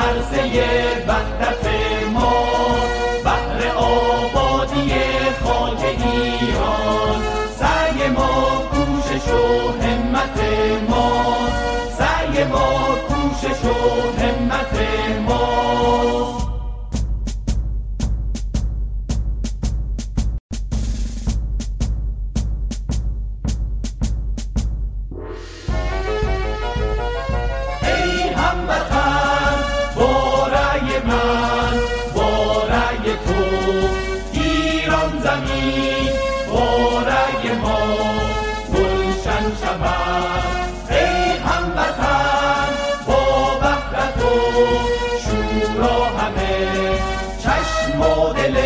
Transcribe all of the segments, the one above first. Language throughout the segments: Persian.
عرصه وحدت ما، بهر آبادی خاک ایران. سعی ما کوشش و همت ما، سعی ما کوشش و همت ما. ای هموطن با رأی من، با رأی تو ایران زمین با رأی ما گلشن شود. ای هموطن با وحدت و شورا همه چشم و دل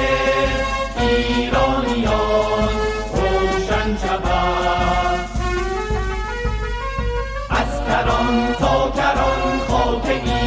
ایرانیان روشن شود. از کران تا کران خاک